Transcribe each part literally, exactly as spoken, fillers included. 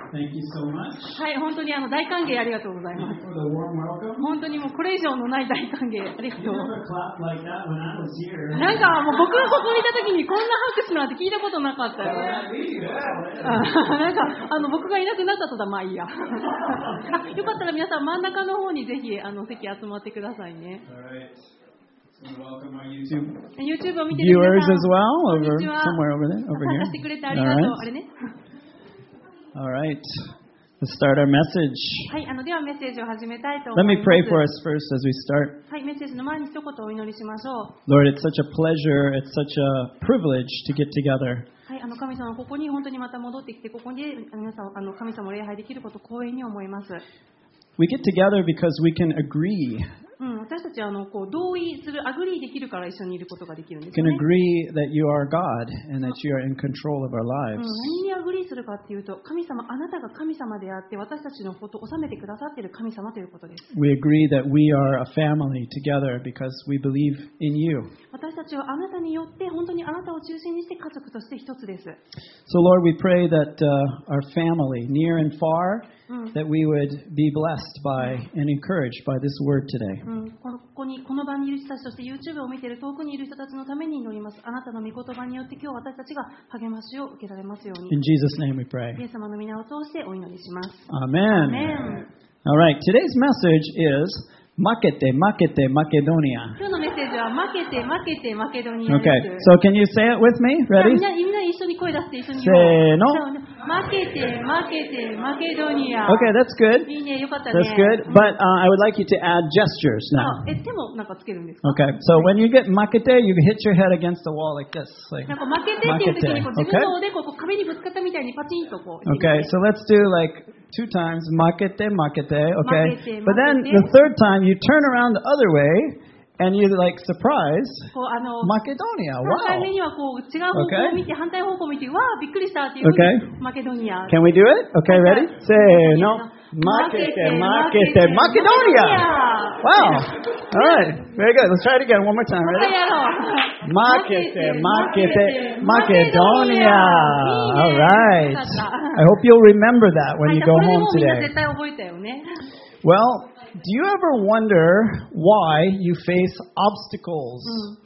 Thank you so much はい、本当にあの大歓迎ありがとうございます。 for the warm welcome. 本当にもうこれ以上のない大歓迎ありがと You う。 never clapped like that when I was here. なんかもう僕がここにいた時にこんな拍手なんて聞いたことなかったよ。 Yeah, me, yeah. あなんかあの僕がいなくなったとだ、まあいいや。あよかったら皆さん真ん中の方にぜひあの席集まってくださいね。 All right. So welcome our YouTube YouTube を見てる皆 Viewers さん as well, こん over にちは。 somewhere over there, over 参 here. 加してくれてありがとう。 All あれね。 right. All right. Let's start our message. はい、あのではメッセージを始めたいと思 Let いま me す。 pray for us first as we start. はい、メッセージの前に一言お祈りしましょう。 Lord, it's such a pleasure, it's such a privilege to get together. はい、あの神様ここに本当にまた戻ってきてここに皆さんあの神様を礼拝できることを光栄に思います。 We get together because we can agree. うん、私たちはあのこう同意するアグリーできるから一緒にいることができるんで We すよ can ね。 agree that you are God and that you are in control of our うん、 lives. 何にアグリーするかっていうと神様あなたが神様であって私たちのことを治めてくださっている神様ということです。 We agree that we are a family together because we believe in you. 私たちはあなたによって本当にあなたを中心にして家族として一つです。 So, Lord, we pray that uh, our family, near and far, うん、 that we would be blessed by and encouraged by this word today. うん、このここにこの場にいる人たちとして YouTube を見ている遠くにいる人たちのために祈ります。あなたの御言葉によって今日私たちが励ましを受けられますように。 In Jesus' name we pray. イエス様の皆を通してお祈りします。 Amen. Amen. All right, today's message is Makete, Makete, Macedonia. 今日のメッセージは負けて負けてマケドニア Okay, です。 so can you say it with me? じゃあ Ready? みんなみんな一緒に声出して一緒にせーの負けて負けてマケドニア。 Okay, that's good. いいね、よかったね。 That's good. But uh, I would like you to add gestures あ now. え手もなんかつけるんですか？ Okay, so when you get Makete, you hit your head against the wall like this. Like, なんか負けてっていう時にこう Makete, 自分のおでこをこう壁にぶつかったみたいにパチンとこう。 okay, so let's do like two times. Makete, Makete. Okay. Makete, But then makete. the third time, you turn around the other way and you like surprise こうあの Macedonia. さんかいめ Wow. にはこう違う方向を見て、反対方向を見て、わあ、びっくりしたっていう、 Okay. マケドニア。 Can we do it? Okay, ready? Say no. Makete, Makete, Macedonia. Wow. All right. Very good. Let's try it again one more time. もう一回 Ready? やろう。 Makete, Makete, Macedonia. All いいね。 right. よかった I hope you'll remember that は when い you こ go れで home もうみんな today. 絶対覚えたよね。 Well, do you ever wonder why you face obstacles,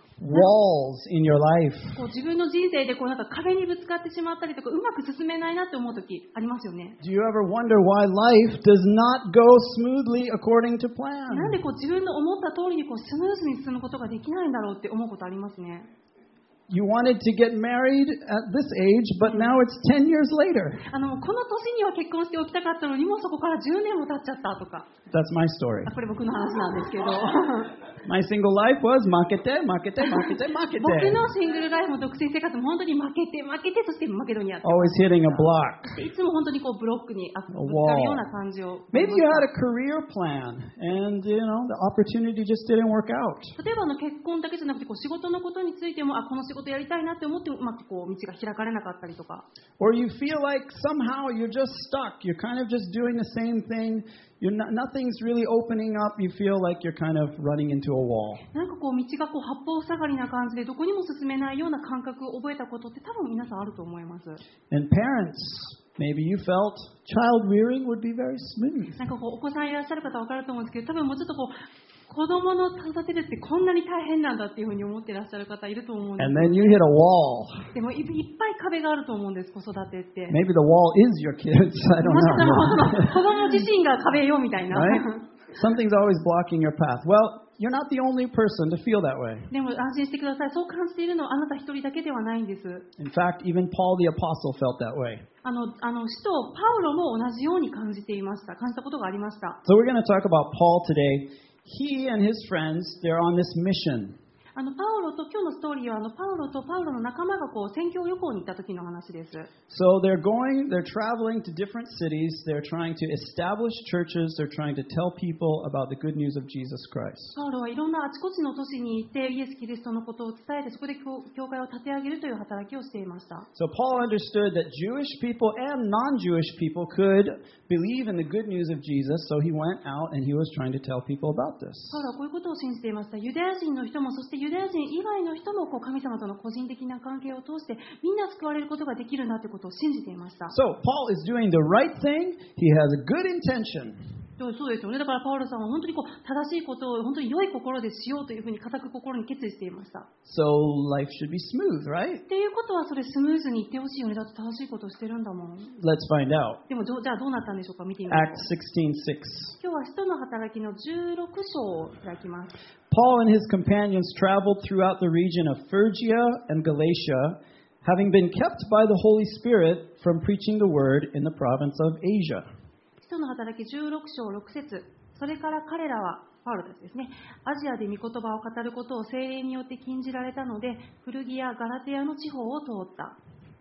walls in your life? こう自分の人生でこうなんか壁にぶつかってしまったりとか、うまく進めないなって思う時ありますよね。 Do you ever wonder why life does not go smoothly according to なん plan? でこう自分の思った通りにこうスムーズに進むことができないんだろうって思うことありますね。 You wanted to get married at this age, but now it's ten years later. あのこの年には結婚しておきたかったのにもうそこからじゅうねんも経っちゃったとか。 That's my story. あこれ僕の話なんですけど。 My single life was makete, makete, makete, 僕 makete. のシングルライフも独身生活も本当に負けて負けてそしてマケドニアって Always hitting a block. いつも本当にこうブロックにあぶつか wall. るような感じを Maybe you had a career plan and, you know, the opportunity just didn't work out. 例えばあの結婚だけじゃなくてこう仕事のことについてもあこの仕事やりたいなって思ってもうまくこう道が開かれなかったりとか Or you feel like somehow you're just stuck. You're kind of just doing the same thing. You're not, nothing's really opening up. You feel like you're kind of running into a wall. なんかこう道がこう八方塞がりな感じでどこにも進めないような感覚を覚えたことって多分皆さんあると思います。 And parents, maybe you felt child rearing would be very smooth. なんかこうお子さんいらっしゃる方は分かると思うんですけど多分もうちょっとこう子供の育てるってこんなに大変なんだっていうふうに思ってらっしゃる方いると思うんです And then you hit a wall. でもいいっぱい壁があると思うんです子育てって Maybe the wall is your kids. I もしかしたら don't 子供自身が壁よみたいな know. Right? Something's always blocking your path. Well, you're not the only person to feel that way. でも安心してくださいそう感じているのはあなた一人だけではないんです In fact, even Paul the Apostle felt that way. あのあの使徒パウロも同じように感じていました感じたことがありました So we're going to talk about Paul today. He and his friends, they're on this mission. あのパウロと今日のストーリーはあのパウロとパウロの仲間がこう宣教旅行に行った時の話です So they're going, they're traveling to different cities. They're trying to establish churches. They're trying to tell people about the good news of Jesus Christ. パウロはいろんなあちこちの都市に行ってイエス・キリストのことを伝えてそこで教教会を立て上げるという働きをしていました So Paul understood that Jewish people and non-Jewish people could believe in the good news of Jesus. So he went out and he was trying to tell people about this. パウロはこういうことを信じていましたユダヤ人の人もそしてユダヤ人以外の人もこう神様との個人的な関係を通してみんな救われることができるんだということを信じていました。 So Paul is doing the right thing. He has a good intention. そうですよね。だからパウロさんは本当にこう正しいことを本当に良い心でしようというふうに固く心に決意していました。 So life should be smooth, right? っていうことはそれスムーズにいってほしいよね。だって正しいことをしてるんだもん。 Let's find out. でもじゃあどうなったんでしょうか。見てみましょう。 Acts sixteen six. 今日は使徒の働きのじゅうろく章を開きます。 Paul and his companions traveled throughout the region of Phrygia and Galatia, having been kept by the Holy Spirit from preaching the word in the province of Asia. 使徒の働きじゅうろく章ろく節。それから彼らはパウロたちですね、アジアで御言葉を語ることを聖霊によって禁じられたので、フルギア・ガラテアの地方を通った。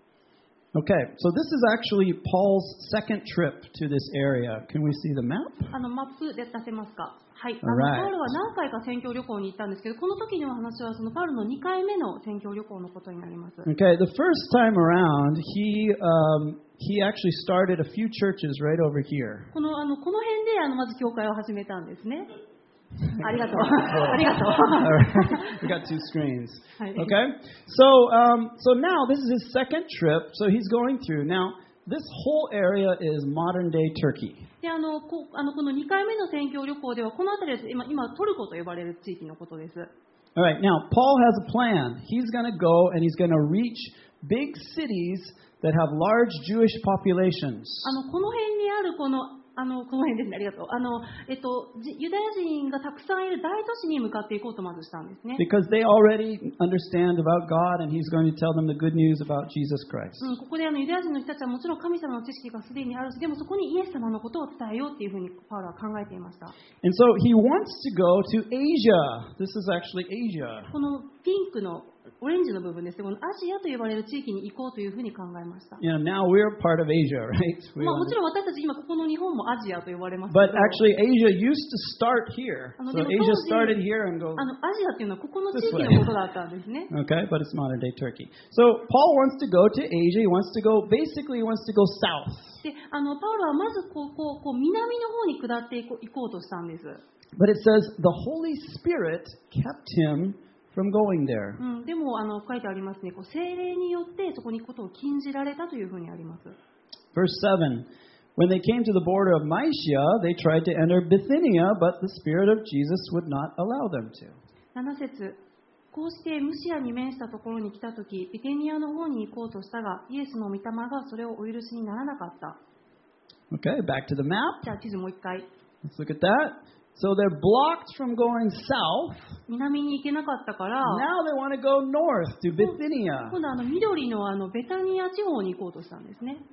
Okay, so this is actually Paul's second trip to this area. Can we see the map? あのマップで出せますか。はい。あ Alright. のパウロは何回か宣教旅行に行ったんですけど、この時の話はそのパウロのにかいめの宣教旅行のことになります。 Okay, the first time around, he um, he actually started a few churches right over here. このあのこの辺であのまず教会を始めたんですね。ありがとう。ありがとう。 All right. We got two screens. はい。 Okay, so um, so now this is his second trip. So he's going through now. This whole area is modern day Turkey. であのこあのこのにかいめの宣教旅行ではこの辺りは今今トルコと呼ばれる地域のことです。 All right, now Paul has a plan. He's going to go and he's going to reach big cities that have large Jewish populations. あのこの辺にあるこのあのこの辺ですね。ありがとう。あのえっとじユダヤ人がたくさんいる大都市に向かっていこうとまずしたんですね。 Because they already understand about God and he's going to tell them the good news about Jesus Christ. うん、ここであのユダヤ人の人たちはもちろん神様の知識がすでにあるし、でもそこにイエス様のことを伝えようっていうふうにパウロは考えていました。 And so he wants to go to Asia. This is actually Asia. このピンクのオレンジの部分ですね。このアジアと呼ばれる地域に行こうというふうに考えました。 You know, now we're part of Asia, right? We まあ、も want ちろん私たち今ここの日本もアジアと呼ばれますけ But ど、 actually, Asia used to start here. Ah, no, So pero Asia todos started de- here and goes. あのアジアっていうのはここの地 This 域 way. のことだったんですね。 Okay, but it's modern day Turkey. So Paul wants to go to Asia. He wants to go, basically, he wants to go south. であのパウロはまずこうこうこう南の方に下っていこう行こうとしたんです。 But it says the Holy Spirit kept him from going there. うん、でもあの書いてありますね。こう聖霊によってそこに行くことを禁じられたというふうにあります。 Verse seven. When they came to the border of Mysia, they tried to enter Bithynia, but the Spirit of Jesus would not allow them to. なな節。こうしてムシアに面したところに来たとき、ビテニアの方に行こうとしたが、イエスの御霊がそれをお許しにならなかった。 Okay, back to the map. じゃあ地図もう一回。 Let's look at that. So they're blocked from going south. 南に行けなかったから、 Now they want to go north to Bithynia. 今度はあの緑のあのベタニア地方に行こうとしたんですね。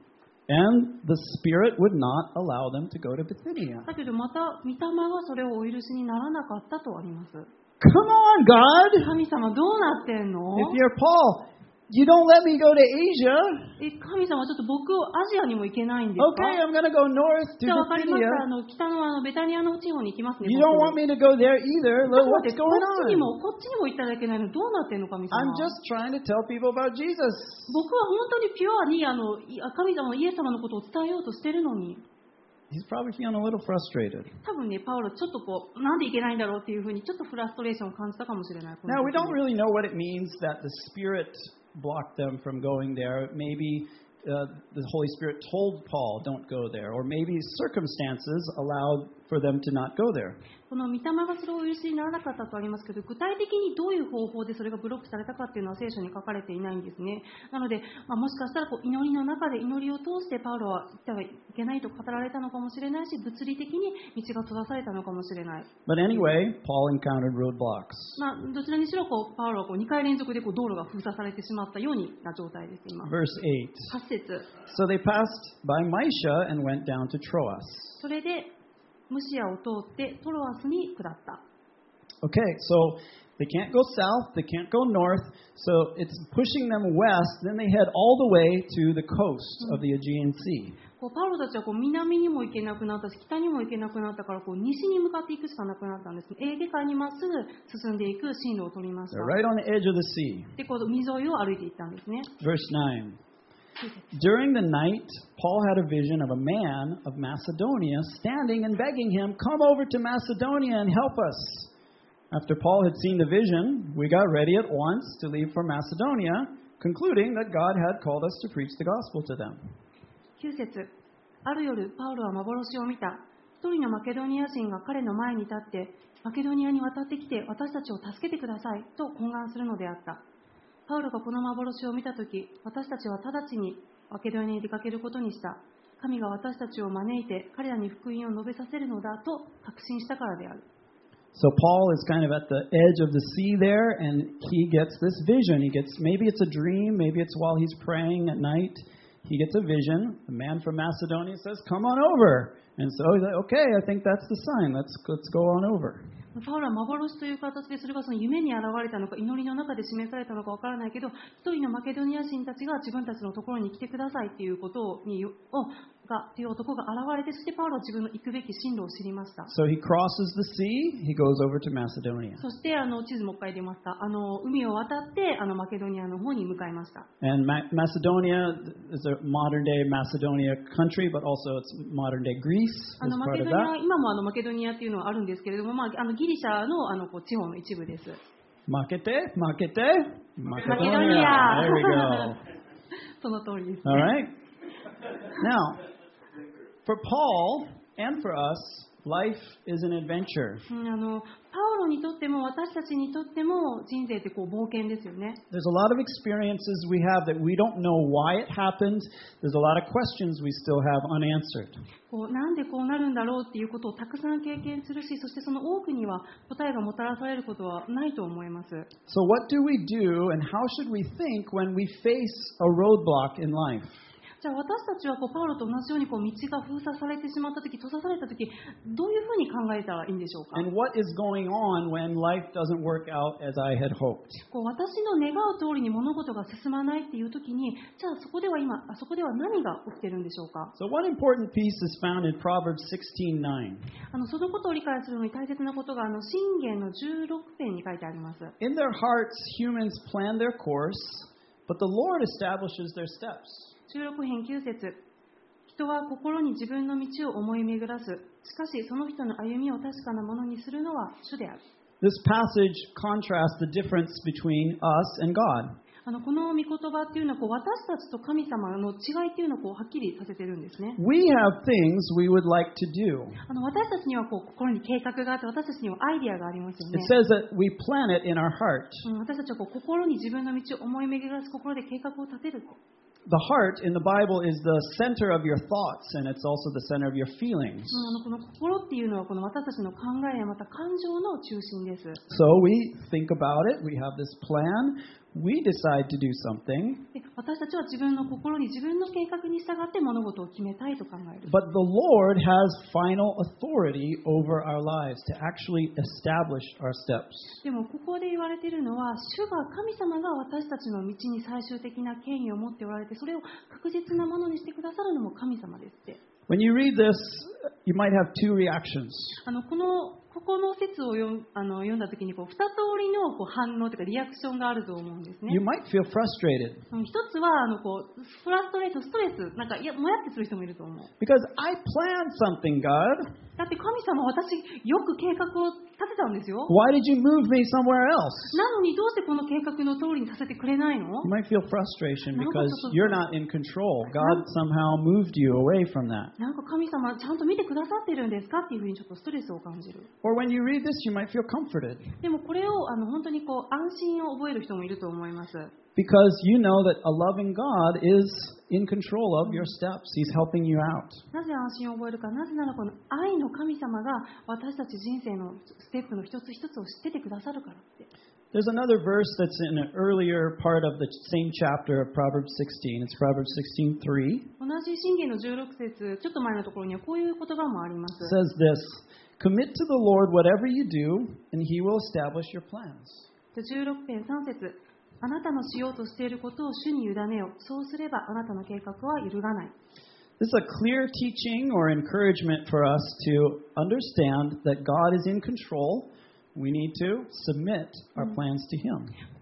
And the Spirit would not allow them to go to Bithynia. だけどまた御霊がそれをお許しにならなかったとあります。 Come on, God! 神様どうなってんの？ If you're Paul, you don't let me go to Asia. え、神様ちょっと僕をアジアにも行けないんですか？ Okay, I'm going to go north to じゃあわかりました。あ Bithynia. の北のあのベタニアの地方に行きますね。 You 僕 don't want me to go there either. ちょっと Look, 待って、 what's こ going っちに on? もこっちにも行っていただけないのどうなってんの神様？ I'm just trying to tell people about Jesus. 僕は本当にピュアにあのい神様のイエス様のことを伝えようとしてるのに。 He's probably feeling a little frustrated. 多分ね、パウロちょっとこうなんでいけないんだろうっていうふうにちょっとフラストレーションを感じたかもしれない。この Now, we 時に don't really know what it means that the Spirit blocked them from going there. Maybe uh, the Holy Spirit told Paul, don't go there. Or maybe circumstances allowed for them to not go there. この御霊がそれをお許しにならなかったとありますけど、具体的にどういう方法でそれがブロックされたかっていうのは聖書に書かれていないんですね。なので、まあ、もしかしたらこう祈りの中で祈りを通してパウロは行ってはいけないと語られたのかもしれないし、物理的に道が閉ざされたのかもしれない。 But anyway, Paul encountered roadblocks. まあ、どちらにしろこうパウロはこうにかい連続でこう道路が封鎖されてしまったような状態です今。 Verse eight. はち節。 So they passed by Mysia and went down to Troas. それでムシアを通ってトロアスに下った。 Okay, so they can't go south, they can't go north, so it's pushing them west. Then they head all the way to the coast of the Aegean Sea. こうパウロたちはこう南にも行けなくなったし北にも行けなくなったからこう西に向かっていくしかなくなったんです。エーゲ海にまっすぐ進んでいく進路を取りまし They're た。 right on the edge of the sea. でこう海沿いを歩いていったんですね。 Verse nine. During the night, Paul had a vision of a man of Macedonia standing and begging him, "Come over to Macedonia and help us." After Paul had seen the vision, we got ready at once to leave for Macedonia, concluding that God had called us to preach the gospel to them. きゅう節、ある夜、パウロは幻を見た。一人のマケドニア人が彼の前に立って、マケドニアに渡ってきて私たちを助けてくださいと懇願するのであった。パウロがこの幻を見たとき、私たちは直ちにマケドニアに出かけることにした。神が私たちを招いて彼らに福音を述べさせるのだと確信したからである。 So Paul is kind of at the edge of the sea there, and he gets this vision. He gets, maybe it's a dream, maybe it's while he's praying at night. He gets a vision. The man from Macedonia says, "Come on over." And so he's like, "Okay, I think that's the sign. Let's let's go on over." パウロは幻という形でそれがその夢に現れたのか祈りの中で示されたのかわからないけど、一人のマケドニア人たちが自分たちのところに来てくださいっていうことにをがっていう男が現れて、そしてパウロは自分の行くべき進路を知りました。 So he crosses the sea. He goes over to Macedonia. そしてあの地図もう一回出ますか。あの海を渡ってあのマケドニアの方に向かいました。 And Ma- Macedonia is a modern day Macedonia country, but also it's modern day Greece あ as のマ part ケ of ドニア that. 今もあのマケドニアっていうのはあるんですけれども、まああのギリシャのあのこう地方の一部です。 Makete, Makete, マケドニ Macedonia. ア。 There we go. その通りです、ね。 All right. Now, for Paul and for us, life is an adventure. うんあのパウロにとっても私たちにとっても人生ってこう冒険ですよね。 There's a lot of experiences we have that we don't know why it happened. There's a lot of questions we still have unanswered. こうなんでこうなるんだろうっていうことをたくさん経験するし、そしてその多くには答えがもたらされることはないと思います。 So what do we do and how should we think when we face a roadblock in life? じゃあ私たちはこうパウロと同じようにこう道が封鎖されてしまったとき、閉ざされたとき、どういうふうに考えたらいいんでしょうか。 And what is going on when life doesn't work out as I had hoped? こう私の願う通りに物事が進まないっていうときに、じゃあそこでは今、あそこでは何が起きてるんでしょうか。 So one important piece is found in Proverbs sixteen nine. あのそのことを理解するのに大切なことがあの箴言のじゅうろく編に書いてあります。 In their hearts, humans plan their course, but the Lord establishes their steps. じゅうろく編きゅう節。人は心に自分の道を思い巡らす。しかしその人の歩みを確かなものにするのは主である。 This passage contrasts the difference between us and God. あのこの御言葉っていうのはこう私たちと神様の違いっていうのをこうはっきりさせてるんですね。 We have things we would like to do. あの私たちにはこう心に計画があって、私たちにはアイディアがありますよ It ね。 says that we plan it in our heart. うん私たちはこう心に自分の道を思い巡らす心で計画を立てる。 The heart in the Bible is the center of your thoughts, and it's also the center of your feelings. うんあのこの心っていうのはこの私たちの考えやまた感情の中心です。 So we think about it, we have this plan, we decide to do something, で私たちは自分の心に自分の計画に従って物事を決めたいと考える。 but the Lord has final authority over our lives to actually establish our steps. でもここで言われているのは、主が神様が私たちの道に最終的な権威を持っておられて、それを確実なものにしてくださるのも神様ですって。 When you read this, you might have two reactions. あのこのここの説を読んあの読んだときにこう二通りのこう反応というかリアクションがあると思うんですね。 You might feel frustrated うん一つはあのこうフラストレート、ストレス、なんかいやもやってする人もいると思う。 because I planned something, God. だって神様、私よく計画を立てたんですよ。 Why did you move me somewhere else? なのにどうしてこの計画の通りにさせてくれないの？ You might feel frustration because you're not in control. God somehow moved you away from that. なんか神様ちゃんと見てくださってるんですかっていうふうにちょっとストレスを感じる。 Or when you read this, you might feel comforted でもこれをあの本当にこう安心を覚える人もいると思います。 because you know that a loving God is in control of your steps. He's helping you out. なぜ安心を覚えるか、なぜならこの愛の神様が私たち人生のステップの一つ一つを知っててくださるからって。 There's another verse that's in an earlier part of the same chapter of Proverbs sixteen. It's Proverbs sixteen three. 同じ箴言のじゅうろく節、ちょっと前のところにはこういう言葉もありま It す。 says this, "Commit to the Lord whatever you do, and He will establish your plans." じゅうろく編さん節、あなたのしようとしていることを主に委ねよ。そうすればあなたの計画は揺るがない。 This is a clear teaching or encouragement for us to understand that God is in control. We need to submit our plans to Him.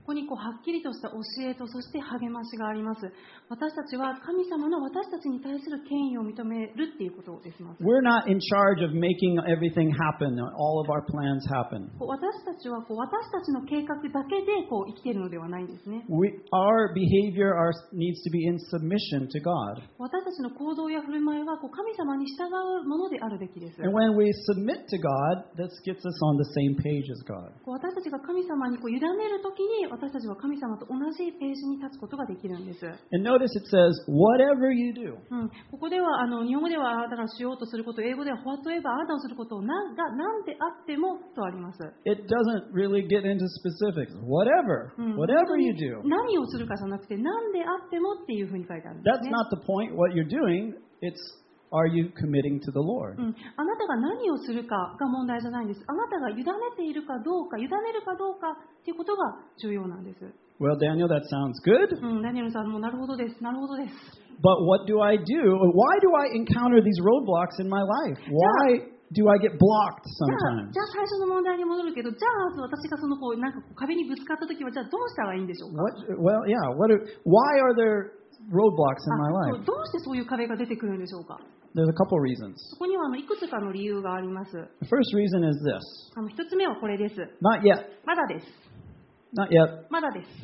ここにこうはっきりとした教えと、そして励ましがあります。私たちは神様の私たちに対する権威を認めるっていうことです。 We're not in charge of making everything happen, all of our plans happen. こう私たちはこう私たちの計画だけでこう生きているのではないんですね。 We, our behavior our, needs to be in submission to God. 私たちの行動や振る舞いはこう神様に従うものであるべきです。 And when we submit to God, this gets us on the same page as God. こう私たちが神様にこう委ねるときに、私たちは神様と同じページに立つことができるんです。 And notice it says, whatever you do. うん、ここではあの日本語ではあなたがしようとすること、英語では whatever あなたをすることを何が何であってもとあります。 It doesn't really get into specifics. Whatever. うん、 Whatever you do. 何をするかじゃなくて何であってもっていうふうに書いてあるんです That's ね。 not the point, what you're doing. It's, are you committing to the Lord? うん、あなたが何をするかが問題じゃないんです。あなたが委ねているかどうか、委ねるかどうかっていうことが重要なんです。 Well, Daniel, that sounds good. うん、ダニエルさんもなるほどです、なるほどです。 But what do I do? Why do I encounter these roadblocks in my life? Why do I get blocked じゃあ、 sometimes? じゃあ最初の問題に戻るけど、じゃあ私がそのこうなんかこう壁にぶつかったときは、じゃあどうしたらいいんでしょうか。 What, well, yeah. What? Are, why are there roadblocks in あ my そう life? どうしてそういう壁が出てくるんでしょうか。 There's a couple reasons. そこにはあのいくつかの理由があります。 The first reason is this. あの一つ目はこれです。 Not yet. まだです。 Not yet. まだです。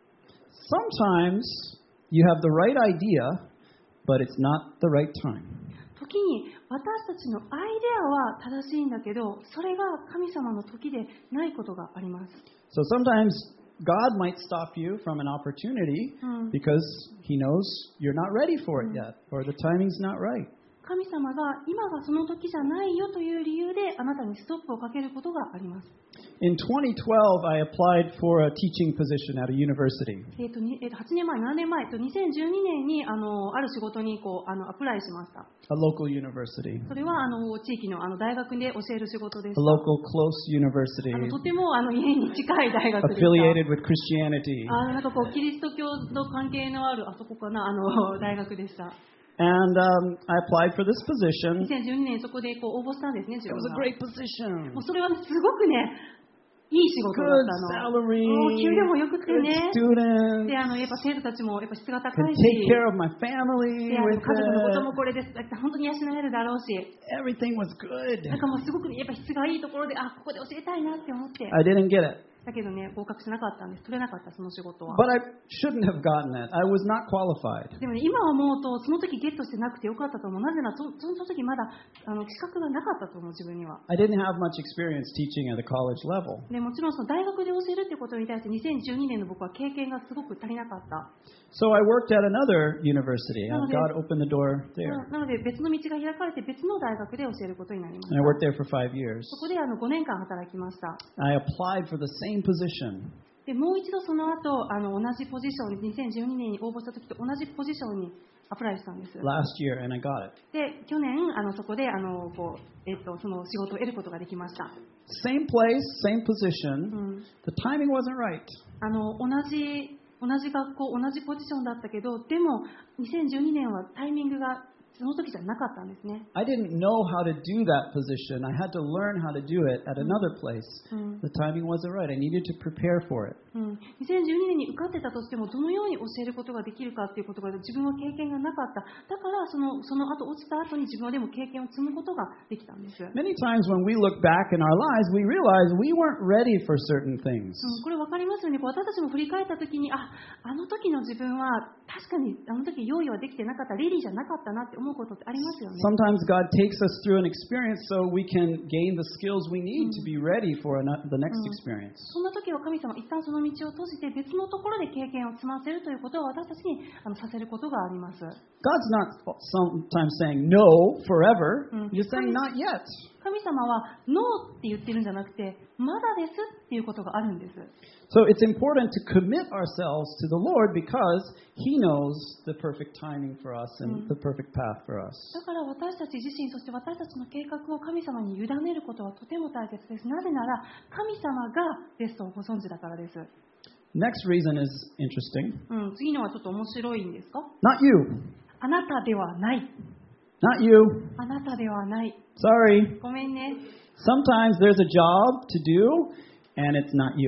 Sometimes you have the right idea, but it's not the right time. 時に私たちのアイデアは正しいんだけど、それが神様の時でないことがあります。 So sometimes God might stop you from an opportunity Hmm. because He knows you're not ready for it yet, or the timing's not right. 神様が今がその時じゃないよという理由であなたにストップをかけることがあります。 In twenty twelve, I applied for a teaching position at a university. えーとにえーとはちねんまえ、ななねんまえとにせんじゅうにねんにあのある仕事にこうあのアプライしました。 A local university, それはあの地域のあの大学で教える仕事で a す。 local close university あのとてもあの家に近い大学でした。 affiliated with Christianity. あのなんかこうキリスト教の関係のあるあそこかなあの大学でした。 And um, I applied for this position. にせんじゅうにねんそこでこう応募したんですね。自 It 分 was a が great position. もうそれは、ね、すごくねいい仕事だ Good ったの。 salary, もう給料も良くて good ね。 students, であのやっぱ生徒たちもやっぱ質が高 could い take し。 care of my family であの with 家族のことも it. これです本当に養えるだろうし、 Everything was good. なんかもうすごく、ね、やっぱ質がいいところで、あここで教えたいなって思って、 I didn't get it. だけどね合格しなかったんです。取れなかったその仕事は。 But I shouldn't have gotten it. I was not qualified. でもね今思うとその時ゲットしてなくてよかったと思う。なぜならそその時まだあの資格がなかったと思う自分には。 I didn't have much experience teaching at a college level. でもちろんその大学で教えるってことに対してにせんじゅうにねんの僕は経験がすごく足りなかった。 So I worked at another university, and Okay. God opened the door な there. なので別の道が開かれて別の大学で教えることになりまし And I た。 worked there for five years. そこであのごねんかん働きました。 I applied for the same position. でもう一度その後あの同じポジションににせんじゅうにねんに応募した時と同じポジションにアプライしたんです。 last year, and I got it. で去年あのそこであのこう、えっと、その仕事を得ることができました。 Same place, same う position. ん、 The timing wasn't right. あの同じ同じ学校同じポジションだったけど、でもにせんじゅうにねんはタイミングがその時じゃなかったんですね。 I didn't know how to do that position. I had to learn how to do it at another place. うん The timing wasn't right. I needed to prepare for it. うん、にせんじゅうにねんに受かってたとしてもどのように教えることができるかっていうことが自分は経験がなかった。だからそのその後落ちた後に自分はでも経験を積むことができたんです。うん、 Many times when we look back in our lives, we realize we weren't ready for certain things. これ分かりますよね。こう私たちも振り返った時に、あ、あの時の自分は確かにあの時用意はできてなかった、レディーじゃなかったなって思うことってありますよね。 Sometimes God takes us through an experience so we can gain the skills we need to be ready for an- the next experience. そんな時は神様は一旦その道を閉じて別のところで経験を積ませるということを私たちにあのさせることがあります。 God's not sometimes saying no forever. Mm. He's saying not yet. 神様はノーって言ってるんじゃなくてまだですっていうことがあるんです。 So it's important to commit ourselves to the Lord because He knows the perfect timing for us and Mm. the perfect path for us. だから私たち自身、そして私たちの計画を神様に委ねることはとても大切です。なぜなら神様がベストをご存知だからです。 Next reason is interesting. うん、次のはちょっと面白いんですか？ Not you. あなたではない。 Not you. あなたではない。 Sorry. ごめんね。 Sometimes there's a job to do and it's not you.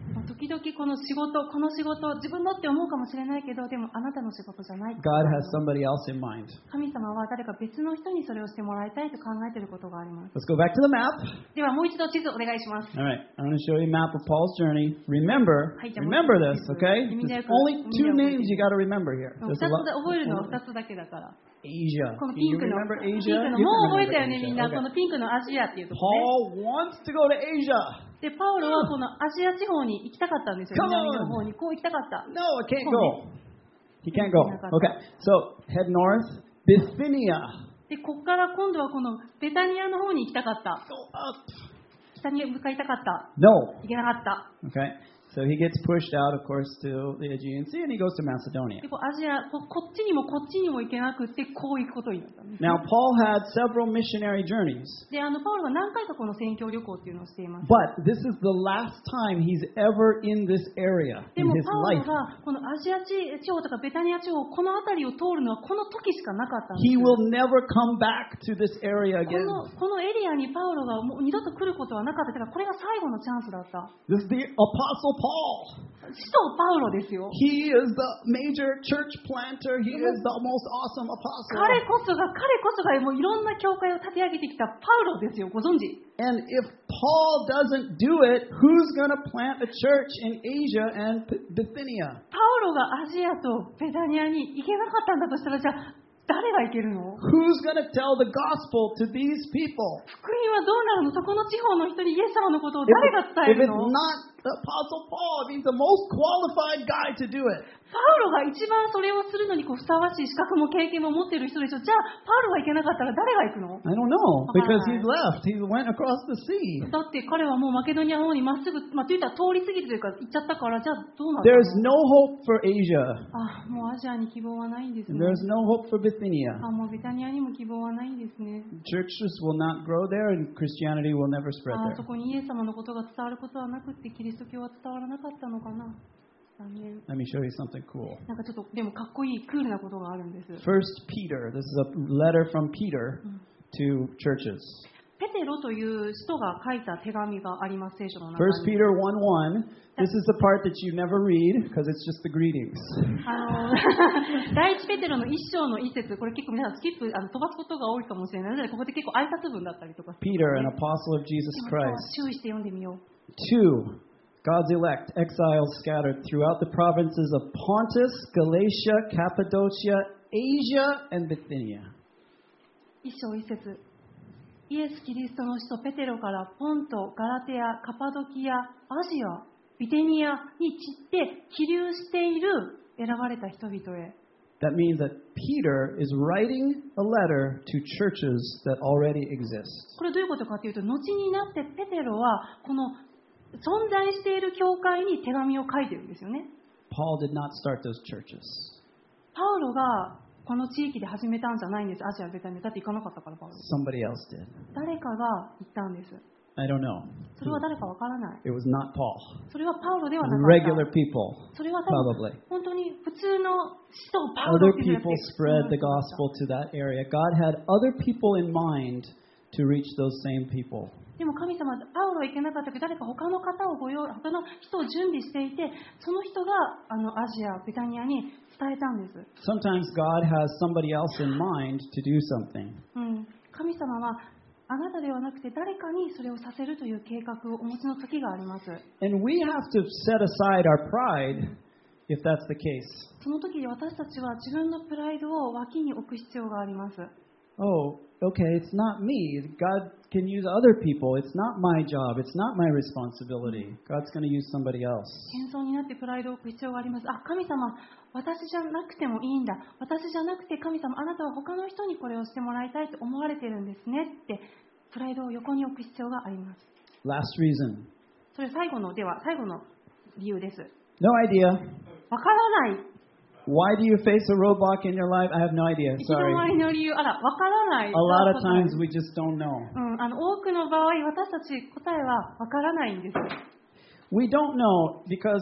時々この仕事、この仕事、自分のって思うかもしれないけど、でもあなたの仕事じゃない。 God has somebody else in mind. 神様は誰か別の人にそれをしてもらいたいと考えていることがあります。 Let's go back to the map. ではもう一度地図お願いします。 All right, I'm going to show you a map of Paul's journey. Remember, Hi, remember this, okay? There's only two names you got to remember here. 二 There's つ a で lot. 覚えるのは二つだけだから。 Asia. この Do ピ you ンクの、 remember ピン Asia? クの You もう can 覚えたよ remember ね、みん Asia. な。こ Okay. のピンクのアジアっていうところね。 Paul wants to go to Asia. で、パウロはこのアジア地方に行きたかったんですよ。 Come on. 南の方にこう行きたかった。 No, I can't go. He can't go. Okay, so head north, Bithynia. で、ここから今度はこのベタニアの方に行きたかった。 Go up. 北に向かいたかった。 No. 行けなかった。 Okay, so he gets pushed out, of course, to the Aegean Sea, and he goes to Macedonia. でこうアジアこ、こっちにもこっちにも行けなくって、こう行くことになったんです、ね。 Now, Paul had several missionary journeys, で、あの、パウロは何回かこの宣教旅行っていうのをしています。 but this is the last time he's ever in this area で in も his パウ life. ロがこのアジア地地方とかベタニア地方、この辺りを通るのはこの時しかなかったんです。 He will never come back to this area こ again. のこのエリアにパウロがもう二度と来ることはなかった。だからこれが最後のチャンスだった。 This is the Apostle Paul. 使徒パウロですよ。 He is the major church planter. He is the most awesome 彼 apostle. こそが、彼こそがもういろんな教会を立て上げてきたパウロですよ。ご存知。 And if Paul doesn't do it, who's going to plant a church in Asia and Bithynia? パウロがアジアとベタニアに行けなかったんだとしたら、じゃあ誰が行けるの？ Who's going to tell the gospel to these people? 福音はどうなるの？そこの地方の人にイエス様のことを If, 誰が伝え if る it's の？ not the Apostle Paul, if he's the most qualified guy to do it. パウロが一番それをするのにこうふさわしい資格も経験も持っている人でしょ。じゃあパウロが行けなかったら誰が行くの？ I don't know, because he's Alright. left. He went across the sea. だって彼はもうマケドニアの方にまっすぐ、まあ、といったら通り過ぎるというか行っちゃったから、じゃあどうなった There's の？ no hope for Asia. あ、もうアジアに希望はないんですね。 And there's no hope for Bithynia. あ、もうベタニアにも希望はないんですね。 Churches will not grow there, and Christianity will never spread あ、 there. そこにイエス様のことが伝わることはなくってキリスト教は伝わらなかったのかな。残念。 Let me show you something cool. なんかちょっとでもかっこいいクールなことがあるんです。 First Peter. This is a letter from Peter to churches. ペテロという人が書いた手紙があります、聖書の中 First に。 Peter one one. This is the part that you never read because it's just the greetings. あの第一ペテロの一章の一節、これ結構皆さんスキップあの飛ばすことが多いかもしれないので、ここで結構挨拶文だったりとかする Peter, an apostle of Jesus でも今日は Christ. 注意して読んでみよう。 Two, God's elect, exiles scattered throughout the provinces of Pontus, Galatia, Cappadocia, Asia, and Bithynia. 一章一節。イエス・キリストの使徒ペテロからポント、ガラテア、カパドキア、アジア、ビテニアに散って起立している選ばれた人々へ。 That means that Peter is writing a letter to churches that already exist. これどういうことかというと、後になってペテロはこの存在している教会に手紙を書いてるんですよね。 Paul did not start those churches. パウロがこの地域で始めたんじゃないんです。アジア、ベタニア。だって行かなかったから、パウロ。 Somebody else did. 誰かが行ったんです。 I don't know. それは誰かわからない。 It was not Paul. それはパウロでは It な was かった。 regular people. それは多分 Probably. 本当に普通の使徒パウロ Other っていうの people が spread the gospel to that area. God had other people in mind to reach those same people. でも神様、パウロは行けなかったけど、誰か他の方をご用意、他の人を準備していて、その人があのアジア、ベタニアに伝えたんです。 Sometimes God has somebody else in mind to do something. うん、神様はあなたではなくて誰かにそれをさせるという計画をお持ちの時があります。 And we have to set aside our pride if that's the case. その時私たちは自分のプライドを脇に置く必要があります。 Oh, okay, it's not me. God can use other people. It's not my job. It's not my responsibility. God's going to use somebody else. 謙遜になってプライドを置く必要があります。あ、神様、私じゃなくてもいいんだ。私じゃなくて神様、あなたは他の人にこれをしてもらいたいと思われてるんですねってプライドを横に置く必要があります。 Last reason. それ最後の、では最後の理由です。 No idea. わからない。 Why do you face a roadblock in your life? I have no idea. 行き止 Sorry. まりの理由、あら、わからない。 A lot of times we just don't know. うん、あの多くの場合、私たち答えはわからないんです。 We don't know because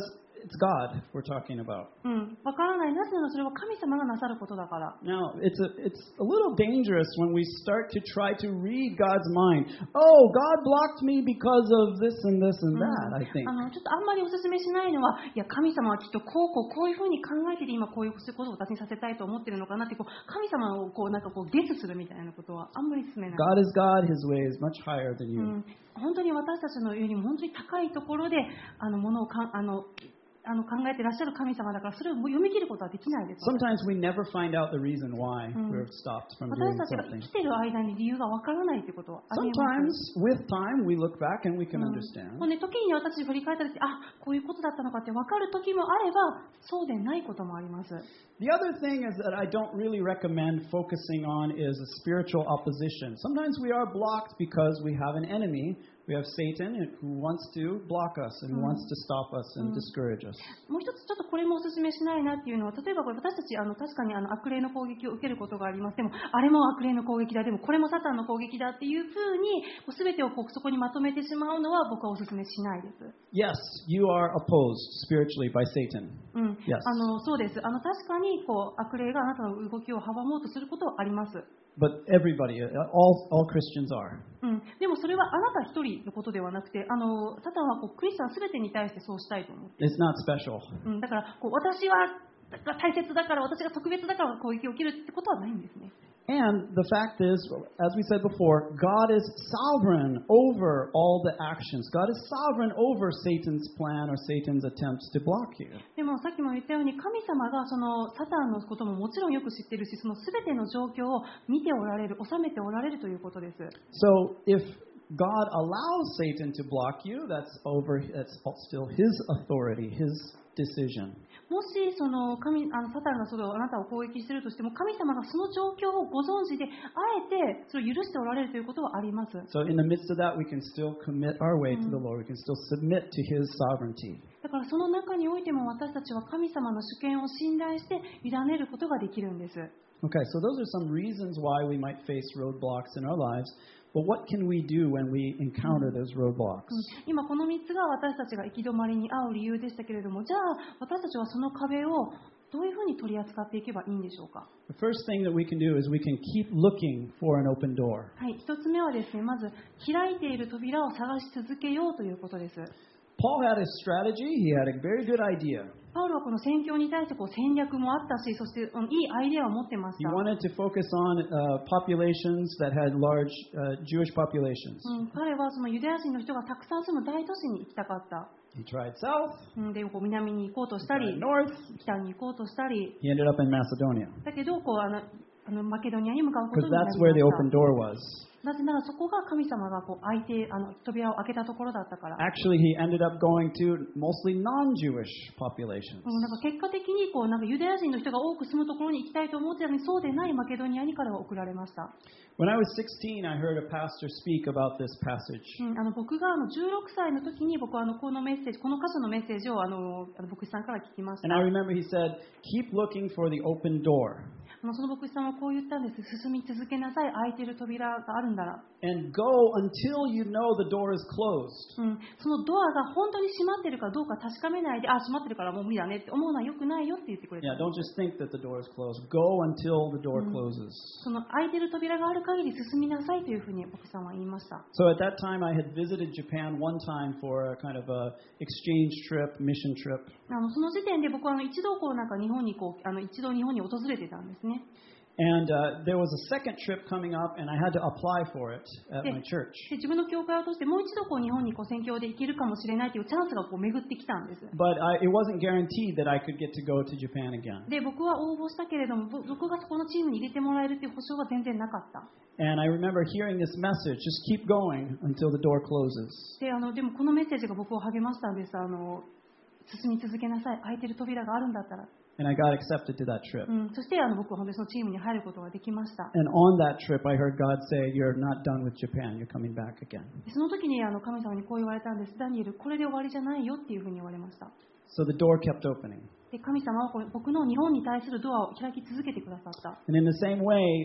it's God we're talking about. うん、わからない。なぜならそれは神様がなさることだから。 Now, it's a, it's a little dangerous when we start to try to read God's mind. Oh, God blocked me because of this and this and that, I think. あのちょっとあんまりお勧めしないのは、いや神様はきっとこうこうこういうふうに考えてて今こういうことを私にさせたいと思ってるのかなってこう神様をこうなんかこうゲスするみたいなことはあんまり勧めない。 God is God, His way is much higher than う you. ん、本当に私たちのよりも本当に高いところであのものをかあのあの考えていらっしゃる神様だからそれを読み切ることはできないです。 Sometimes we never find out the reason why we're stopped from 私 doing たちが生 something. きてる間に理由がわからないということはありま Sometimes, す。 with time, we look back and we can うん understand. もうね、時に私振り返った時、あ、こういうことだったのかって分かる時もあれば、そうでないこともあります。 The other thing is that I don't really recommend focusing on is a spiritual opposition. Sometimes we are blocked because we have an enemy. We have Satan who wants to block us and wants to stop us and discourage us. もう一つちょっとこれもお勧めしないなっていうのは、例えばこれ私たちあの確かにあの悪霊の攻撃を受けることがあります。でもあれも悪霊の攻撃だ、でもこれもサタンの攻撃だっていうふうにこう全てをこうそこにまとめてしまうのは僕はお勧めしないです。 Yes, you are opposed spiritually by Satan. うん、 Yes. あのそうです。あの確かにこう悪霊があなたの動きを阻もうとすることはあります。 But everybody, all, all Christians are. うん、でもそれはあなた一人のことではなくて、あのサタンはこうクリスチャンすべてに対してそうしたいと思っている。 It's not special. うん、だからこう私はが大切だから私が特別だから攻撃を受けるってことはないんですね。 And the fact is, as we said before, God is sovereign over all the actions. God is sovereign over Satan's plan or Satan's attempts to block you. でもさっきも言ったように神様がそのサタンのことももちろんよく知っているし、その全ての状況を見ておられる、収めておられるということです。 So if God allows Satan to block you, that's over. That's still His authority, His decision. もしその神あのサタンがそれをあなたを攻撃しているとしても、神様がその状況をご存知で、あえてそれを許しておられるということはあります。 So in the midst of that, we can still commit our way to the Lord. We can still submit to His sovereignty. だからその中においても私たちは神様の主権を信頼して委ねることができるんです。 Okay, so those are some reasons why we might face roadblocks in our lives. But what can we do when we encounter those roadblocks? 今このみっつが私たちが行き止まりに遭う理由でしたけれども、じゃあ私たちはその壁をどういうふうに取り扱っていけばいいんでしょうか。 The first thing that we can do is we can keep looking for an open door. はい、一つ目はですね、まず開いている扉を探し続けようということです。 Paul had a strategy. He had a very good idea. パウロはこの宣教に対してこう戦略もあったし、そしてうんいいアイデアを持ってまし He た。 wanted to focus on uh, populations that had large uh, Jewish populations. うん、彼はそのユダヤ人の人がたくさん住む大都市に行きたかった。 He tried south, うんでこう南に行こうとした tried り、 north. 北に行こうとしたり、 He ended up in Macedonia だけどこうあのあのマケドニアに向かうこと because になり that's ま where the し open た。 door was. なぜならそこが神様がこう開いてあの扉を開けたところだったから。 Actually, he ended up going to mostly non-Jewish populations. うんなんか結果的にこうなんかユダヤ人の人が多く住むところに行きたいと思ってたのにそうでないマケドニアに彼は送られました。 When I was sixteen, I heard a pastor speak about this passage. うん、あの僕があのじゅうろくさいの時に僕はあのこのメッセージこの箇所のメッセージをあのあの牧師さんから聞きました。 And I remember he said, keep looking for the open door あのその牧師さんはこう言ったんです。進み続けなさい。開いている扉があるんだら。 and go until you know the door is closed. うん、そのドアが本当に閉まってるかどうか確かめないで、あ、閉まってるからもう無理だねって思うのは良くないよって言ってくれた。 Yeah, don't just think that the door is closed. Go until the door closes. その開いてる扉がある限り進みなさいというふうに牧師さんは言いました。 So at that time, I had visited Japan one time for a kind of a exchange trip, mission trip. あのその時点で僕はあの一度こうなんか日本にこうあの一度日本に訪れてたんですね。 And uh, there was a second trip coming up, and I had to apply for it at my church. で自分の教会を通してもう一度こう日本にこう宣教で行けるかもしれないというチャンスがこう巡ってきたんです。 But I, it wasn't guaranteed that I could get to go to Japan again. で僕は応募したけれどもぼ僕がそこのチームに入れてもらえるという保証は全然なかった。 And I remember hearing this message, just keep going until the door closes. であのでもこのメッセージが僕を励ましたんです。あの進み続けなさい。開いてる扉があるんだったら。 And I got accepted to that trip. うん、そしてあの僕は本当にそのチームに入ることができました。 And on that trip, I heard God say, you're not done with Japan, you're coming back again. でその時にあの神様にこう言われたんです。ダニエル、これで終わりじゃないよっていうふうに言われました。 So the door kept opening. で神様はこう僕の日本に対するドアを開き続けてくださった。 And in the same way,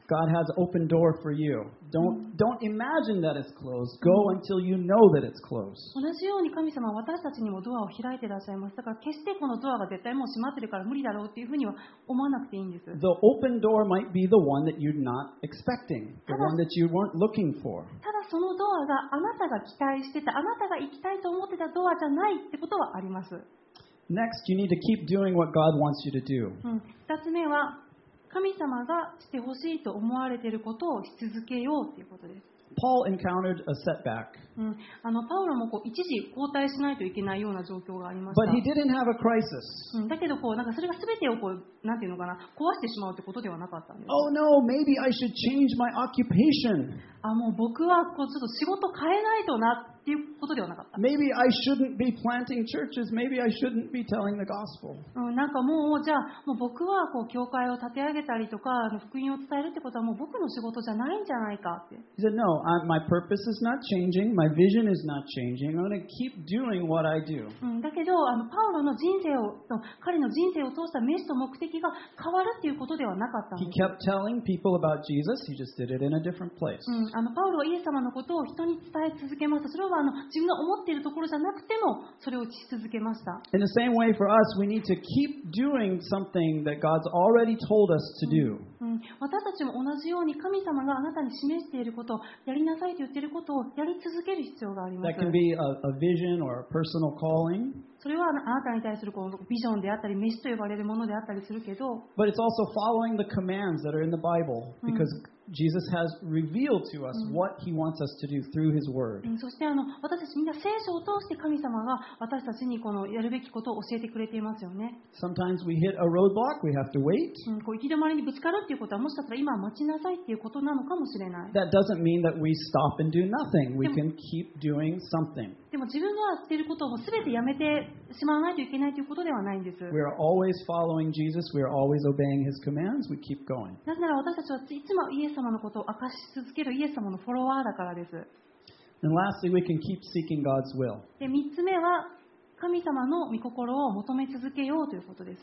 God has an open door for you. Don't, don't imagine that it's closed. Go until you know that it's closed. 同じように神様は私たちにもドアを開いていらっしゃいます。だから決してこのドアが絶対もう閉まってるから無理だろうっていうふうには思わなくていいんです。 The open door might be the one that you're not expecting, the one that you weren't looking for. ただそのドアがあなたが期待してた、あなたが行きたいと思ってたドアじゃないってことはあります。 Next, you need to keep doing what God wants you to do. うん、二つ目は神様がしてほしいと思われていることをし続けようということです。 Paul encountered a setback, うん、あのパウロもこう一時交代しないといけないような状況がありました。 but he didn't have a crisis. うん、だけどこうなんかそれが全てをこうなんていうのかな壊してしまうってことではなかったんです。 Oh no, maybe I should change my occupation. あもう僕はこうちょっと仕事変えないとなっていうことではなかった。 Maybe I shouldn't be planting churches. Maybe I shouldn't be telling the gospel. うん、なんかもうじゃあもう僕はこう教会を立て上げたりとかあの福音を伝えるってことはもう僕の仕事じゃないんじゃないかって。 He said, no, I, my purpose is not changing. My vision is not changing. I'm going to keep doing what I do. うん、だけどあのパウロの人生を彼の人生を通したメスと目的が変わるっていうことではなかったん He です。 kept telling people about Jesus. He just did it in a different place. うん、あのパウロはイエス様のことを人に伝え続けました。それはあの自分が思っているところじゃなくてもそれをし続けました。 In the same way for us, we need to keep doing something that God's already told us to do. うん、私たちも同じように神様があなたに示していることをやりなさいと言っていることをやり続ける必要があります。 That can be a, a vision or a personal calling, それはあなたに対するこうビジョンであったりメスと呼ばれるものであったりするけど、 but it's also following the commands that are in the Bible because Jesus has revealed to us what he wants us to do through his word. うん、そしてあの私たちみんな聖書を通して神様が私たちにこのやるべきことを教えてくれていますよね。 Sometimes we hit a roadblock, we have to wait. うん、こう行き止まりにぶつかるっていうことはもしかしたら今は待ちなさいっていうことなのかもしれない。 That doesn't mean that we stop and do nothing. We can keep doing something. でも自分がしていることを全てやめてしまわないといけないということではないんです。 We are always following Jesus. We are always obeying his commands. We keep going. なぜなら私たちはいつもイエス様のことを明かし続けるイエス様のフォロワーだからです。 And lastly, we can keep seeking God's will. で、みっつめは神様の御心を求め続けようということです。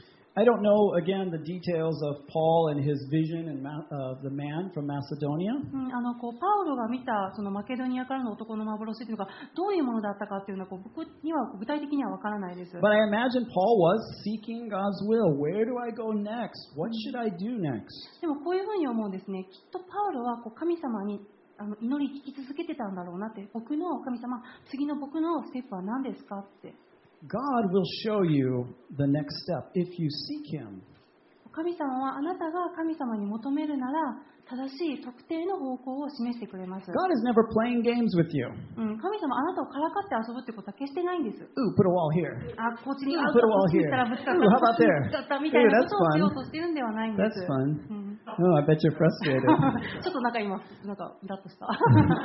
I don't know, again, the details of Paul and his vision and uh, the man from Macedonia. うん、あのこうパウロが見たそのマケドニアからの男の幻というのがどういうものだったかというのはこう僕には具体的には分からないです。 But I imagine Paul was seeking God's will. Where do I go next? What should I do next? でもこういうふうに思うんですね。きっとパウロはこう神様にあの祈り聞き続けてたんだろうなって。僕の神様、次の僕のステップは何ですかって。 God will show you the next step if you seek him. 神様はあなたが神様に求めるなら正しい特定の方向を示してくれます。 God is never playing games with you. うん、神様あなたをからかって遊ぶってことは決してないんです。 Ooh, put a wall here. あ、こっちに Ooh, あ put a こ wall っちに here. 行ったらぶつかっ Ooh, how about た there? ぶつかったみたいな Ooh, こ that's とをしよう fun. としてるんではないんで That's す。 fun. うん、 Oh, I bet you're frustrated. ちょっとなんか今なんかイラッとした。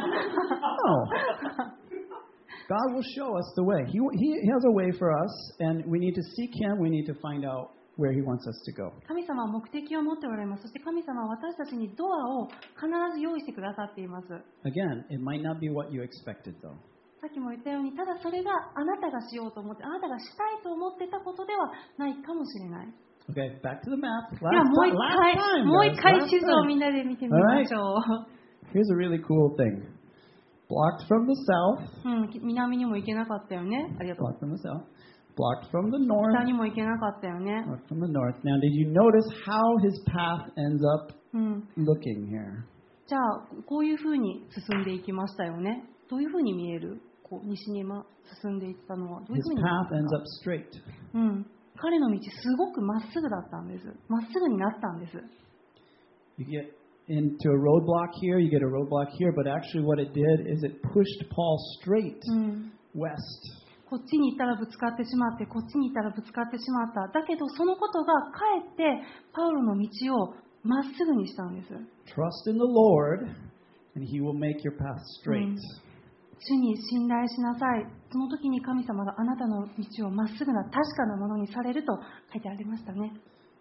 No. God will show us the way. He, he has a way for us, and we need to seek him. We need to find out where he wants us to go. 神様は目的を持っておられます。そして神様は私たちにドアを必ず用意してくださっています。 Again, it might not be what you expected, though. さっきも言ったように、ただそれがあなたがしようと思って、あなたがしたいと思ってたことではないかもしれない。 Okay, back to the map. では Last もう time, 一 last 回、 time, もう guys, 一回 last 地図を time. みんなで見てみましょう。 Here's a really cool thing. Blocked from the south. うん、南にも行けなかったよね。ありがとう。 Blocked from the south. Blocked from the north. 北にも行けなかったよね。 Blocked from the north. Now, did you notice how his path ends up うん、 looking here? じゃあ、こういうふうに進んでいきましたよね。どういうふうに見える？こう西に進んでいったのはどういう His ふうに見え path る ends か up straight. うん、彼の道すごくまっすぐだったんです。まっすぐになったんです。 You get into a roadblock here, you get a roadblock here, but actually what it did is it pushed Paul straight うん、 west. こっちに行ったらぶつかってしまって、こっちに行ったらぶつかってしまった。だけどそのことがかえってパウロの道をまっすぐにしたんです。 Trust in the Lord, and He will make your path straight. 主に信頼しなさい。その時に神様があなたの道をまっすぐな確かなものにされると書いてありましたね。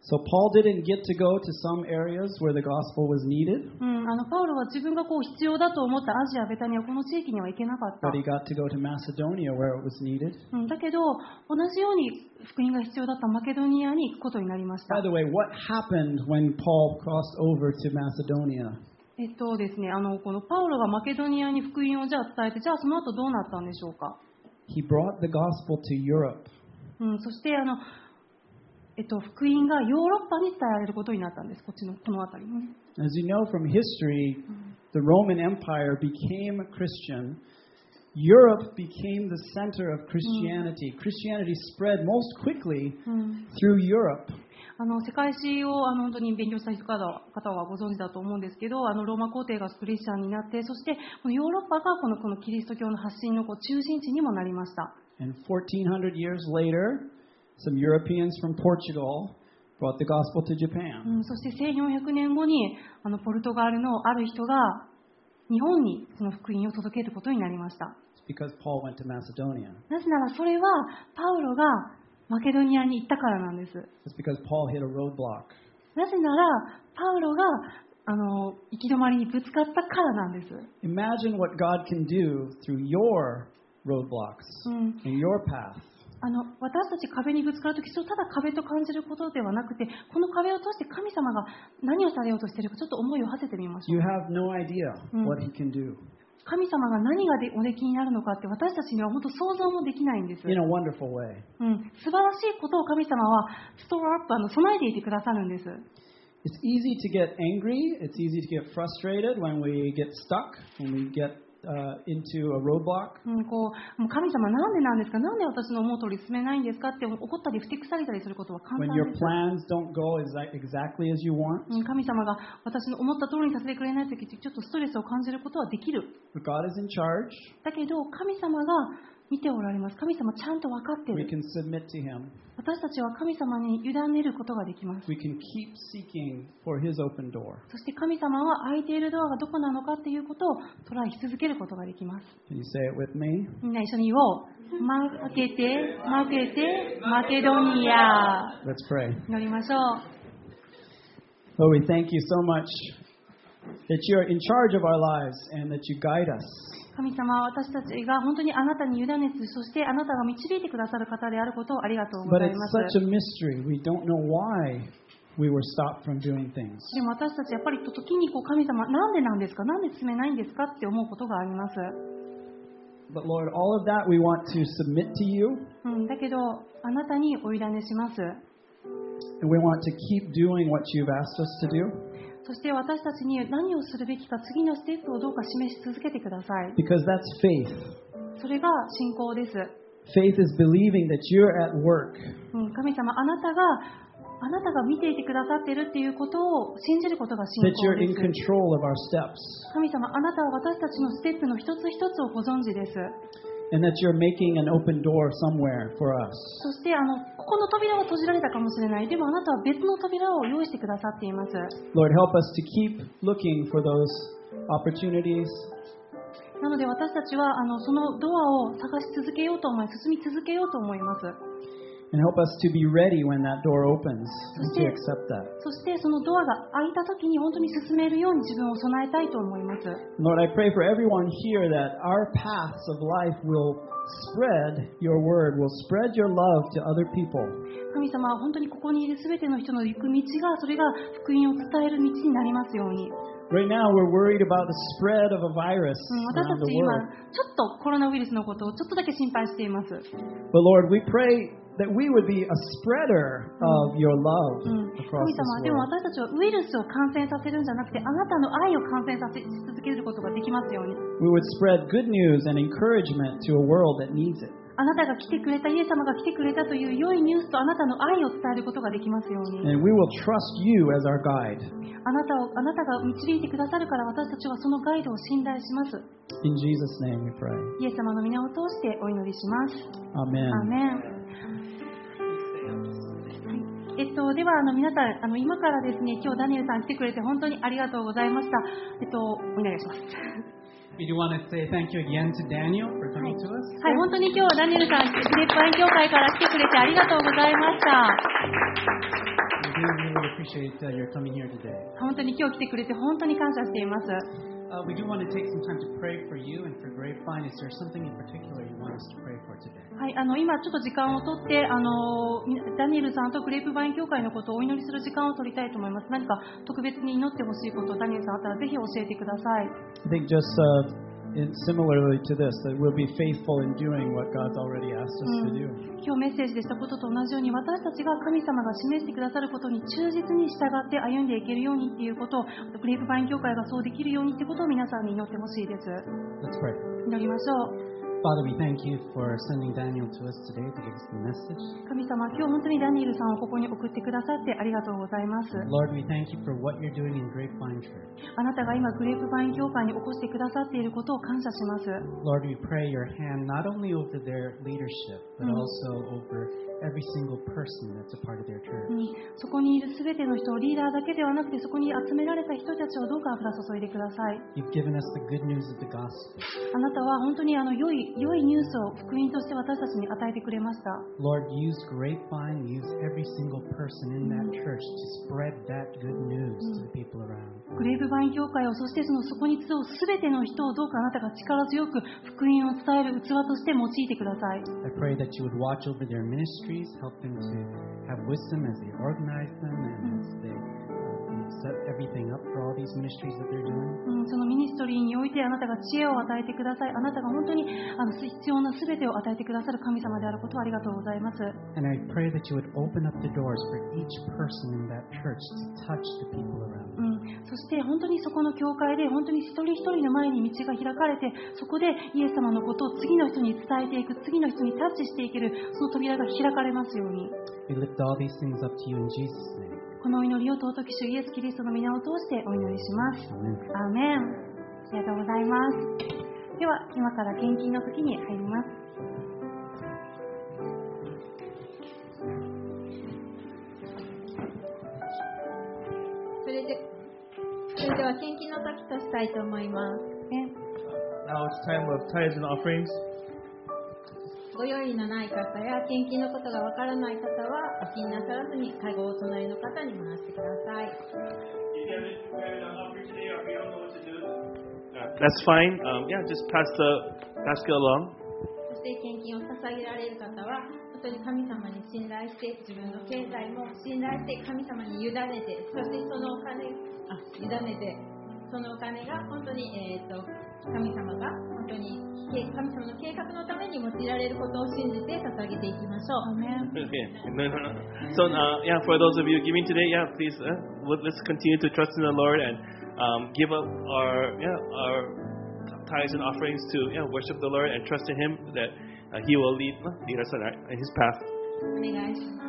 So Paul didn't get to go to some areas where the gospel was needed, うん、あのパウロは自分がこう必要だと思ったアジア、ベタニア、この地域には行けなかった。 but he got to go to Macedonia where it was needed. うん、だけど、同じように福音が必要だったマケドニアに行くことになりました。 By the way, what happened when Paul crossed over to Macedonia? えっとですね、あのこのパウロがマケドニアに福音をじゃあ伝えて、じゃあその後どうなったんでしょうか。 He brought the gospel to Europe. うん、そしてあの、えっと、福音がヨーロッパに伝えられることになったんです。こっちのこの辺りにね。 As you know from history, the Roman Empire became Christian. Europe became the center of Christianity. Christianity spread most quickly うん、 through Europe. あの世界史をあの本当に勉強した人方は方はご存知だと思うんですけど、あのローマ皇帝がクリスチャンになって、そしてこのヨーロッパがこのこのキリスト教の発信のこう中心地にもなりました。 And fourteen hundred years later, some Europeans from Portugal brought the gospel to う Japan. ん、そしてせんよんひゃくねんごにあのポルトガルのある人が日本にその福音を届けることになりました。 It's because Paul went to Macedonia. なぜならそれはパウロがマケドニアに行ったからなんです。 It's because Paul hit a roadblock. なぜならパウロがあの行き止まりにぶつかったからなんです。 Imagine what God can do through your roadblocks うん、 in your path. あの私たち壁にぶつかるとき、ただ壁と感じることではなくて、この壁を通して神様が何をされようとしているか、ちょっと思いを馳せてみましょ You う。 have no idea what he can do 神様が何がでおできになるのかって私たちには本当想像もできないんです。 in a wonderful way. うん、素晴らしいことを神様はストローアップ、あの備えていてくださるんです。 It's easy to get angry. It's easy to get frustrated when we get stuck, when we get uh, into a roadblock. うん、こうもう神様なんでなんですか、なんで私の思う通り進めないんですかって怒ったりふてくされたりすることは簡 When 単 your です。 plans don't go exa- exactly as you want. うん、神様が私の思った通りにさせてくれないとき、ちょっとストレスを感じることはできる。 But God is in charge. だけど神様が見ておられます。神様ちゃんと分かってい We る。 can submit to him. 私たちは神様に委ねることができます。 We can keep seeking for his open door. そして神様は開いているドアがどこなのかっていうことをトライし続けることができます。 Can you say it with me? みんな一緒に言おう。負けて、負けて、マケドニア。 Let's pray. 祈りましょう。 Lord, we thank you so much that you are in charge of our lives and that you guide us. 神様は私たちが本当にあなたに委ねて、そしてあなたが導いてくださる方であることをありがとうご But ざい it's ます。 such a mystery. We don't know why we were stopped from doing things. でも私たちやっぱり時にこう神様、なんでなんですか、なんで進めないんですかって思うことがあります。 But Lord, all of that we want to submit to you, うん、だけどあなたにお委ねします。 and we want to keep doing what you've asked us to do, そして私たちに何をするべきか、次のステップをどうか示し続けてください。 because that's faith. それが信仰です。 Faith is believing that you're at work, うん、神様、あなたがあなたが見ていてくださっているっていうことを信じることが信 that 仰 you're で in す。 control of our steps, 神様、あなたは私たちのステップの一つ一つをご存知です。 and that you're making an open door somewhere for us. そしてあのここの扉は閉じられたかもしれない。でもあなたは別の扉を用意してくださっています。 Lord, help us to keep looking for those opportunities, なので私たちはあのそのドアを探し続けようと思い、進み続けようと思います。 and help us to be ready when that door opens and to Okay. accept that. そしてそのドアが開いた時に本当に進めるように自分を備えたいと思います。 Lord, I pray for everyone here that our paths of life will spread your word, will spread your love to other people. 神様は本当にここにいるすべての人の行く道が、それが福音を伝える道になりますように。 Right now, we're worried about the spread of a virus うん、私 around た the ち今 world. ちょっとコロナウイルスのことをちょっとだけ心配しています。 But Lord, we pray that we would be a spreader of your love うん、 across 神 this 様、でも world. 私たちはウイルスを感染させるんじゃなくて、あなたの愛を感染させし続けることができますように。 We would spread good news and encouragement to a world that needs it. あなたが来てくれた、イエス様が来てくれたという良いニュースとあなたの愛を伝えることができますように。 And we will trust you as our guide. あなたを、あなたが導いてくださるから、私たちはそのガイドを信頼します。 In Jesus' name we pray. イエス様の皆を通してお祈りします。 Amen. アーメン。はい、えっと、ではあの皆さん、あの今からですね、今日ダニエルさん来てくれて本当にありがとうございました。えっと、お願いします。 We do want to say thank you again to Daniel for coming to us. はい、本当に今日はダニエルさん、フィリップアイン教会から来てくれてありがとうございました。 do really appreciate uh, your coming here today. 本当に今日来てくれて本当に感謝しています。 Uh, we do want to take some time to pray for you and for Grapevine. Is there something in particular you want us to pray for today? はい、あの今ちょっと時間をとってあのダニエルさんとグレープバイン教会のことをお祈りする時間を取りたいと思います。何か特別に祈ってほしいことダニエルさんあったらぜひ教えてください。 I think just uh, in, similarly to this, that we'll be faithful in doing what God's already asked us to do. 今日メッセージでしたことと同じように私たちが神様が示してくださることに忠実に従って歩んでいけるようにっていうことをグレープバイン教会がそうできるようにってことを皆さんに祈ってほしいです。 Let's pray. 祈りましょう。 Father, we thank you for sending Daniel to us today to give us the message. 神様、今日本当にダニエルさんをここに送ってくださってありがとうございます。 Lord, we thank you for what you're doing in Grapevine Church. あなたが今グレープバイン教会に起こしてくださっていることを感謝します。 Lord, we pray your hand not only over their leadership, but also over every single person that's a part of their church. うん、そこにいるすべての人をリーダーだけではなくてそこに集められた人たちをどうか油注いでください。 You've given us the good news of the gospel. あなたは本当にあの良い、良いニュースを福音として私たちに与えてくれました。 Lord, use Grapevine, use every single person in that church to spread that good news to the people around. グレープバイン教会をそしてそのそこに集うすべての人をどうかあなたが力強く福音を伝える器として用いてください。 I pray that you would watch over their ministries, help them to have wisdom as they organize them and as they uh, set everything up for all these ministries that they're doing. うん、そのミニストリーにおいてあなたが知恵を与えてください。あなたが本当にあの必要なすべてを与えてくださる神様であることをありがとうございます。 And I pray that you would open up the doors for each person in that church to touch the people around う them. ん、そして本当にそこの教会で本当に一人一人の前に道が開かれてそこでイエス様のことを次の人に伝えていく次の人にタッチしていけるその扉が開かれますように We lift all these things up to you in Jesus' name. このお祈りを尊き主イエス・キリストの皆を通してお祈りします。 Amen. アーメン。ありがとうございます。では今から献金の時に入ります。 それで、それでは献金の時としたいと思います。 ね Now it's time of tithes and offerings. ご用意のない方や献金のことがわからない方はお気になさらずに介護をお隣の方に回してください。 If you haven't prepared an offering today or if you don't know what to do, uh, that's fine. Um, yeah, just pass the basket along. そして献金を捧げられる方は本当に神様に信頼して自分の経済も信頼して神様に委ねてそしてそのお金あ委ねてそのお金が本当に、えー、と神様が本当に神様の計画のために用いられることを信じて捧げていきましょう。 アーメン。 Okay. No, no, no. So, uh, yeah, for those of you giving today, yeah, please, uh, let- let's continue to trust in the Lord and um, give up our, yeah, our tithes and offerings to, yeah, worship the Lord and trust in Him that uh, He will lead, lead us on our, in His path. お願いします。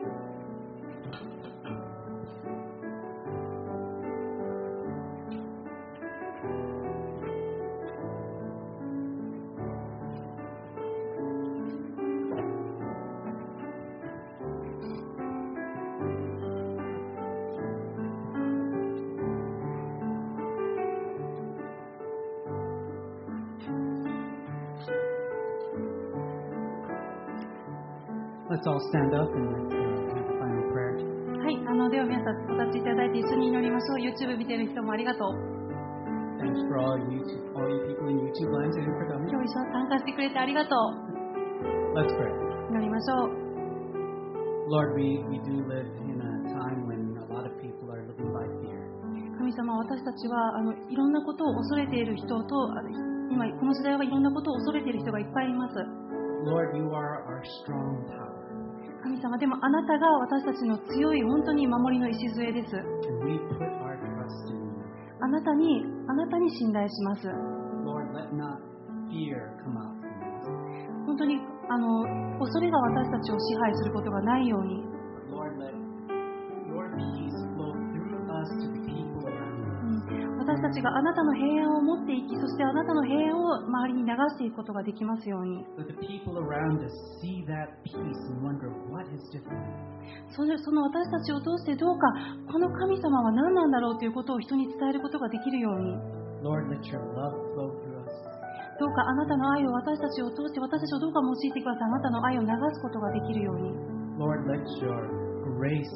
Let's all stand up and let's uh, have a final prayer. はい、あのでは皆さんお立ちいただいて一緒に祈りましょう。 YouTube 見てる人もありがとう。 Thanks for all you, all you people in YouTube land today for coming. 今日一緒に参加してくれてありがとう。 Let's pray. 祈りましょう。 Lord, we, we do live in a time when a lot of people are living by fear. 神様、私たちはあのいろんなことを恐れている人とあの今この時代はいろんなことを恐れている人がいっぱいいます。 Lord, you are our strong tower, 神様、でもあなたが私たちの強い本当に守りの礎です。 and we put our trust in you. あなたにあなたに信頼します。 Lord, let not fear come out from us. 本当にあの恐れが私たちを支配することがないように、 But Lord, let your peace flow through us to the people around us. うん私たちがあなたの平安を持っていき、そしてあなたの平安を周りに流していくことができますように。 Let the people around us see that peace and wonder what is different. それその私たちを通してどうかこの神様は何なんだろうということを人に伝えることができるように、 Lord, let your love flow through us. どうかあなたの愛を私たちを通して私たちをどうか用いてください。あなたの愛を流すことができるように、 Lord, let your grace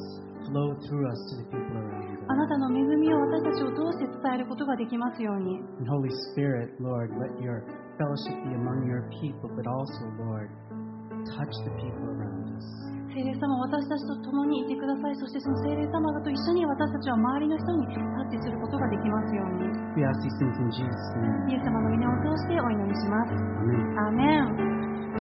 flow through us to the people around us. あなたの恵みを私たちを通して伝えることができますように。 And Holy Spirit, Lord, let your fellowship be among your people, but also, Lord, touch the people around us. 聖霊様、私たちと共にいてください。そしてその聖霊様と一緒に私たちは周りの人にタッチすることができますように。 We ask these things in Jesus' name. イエス様の皆を通してお祈りします。 Amen. アーメン。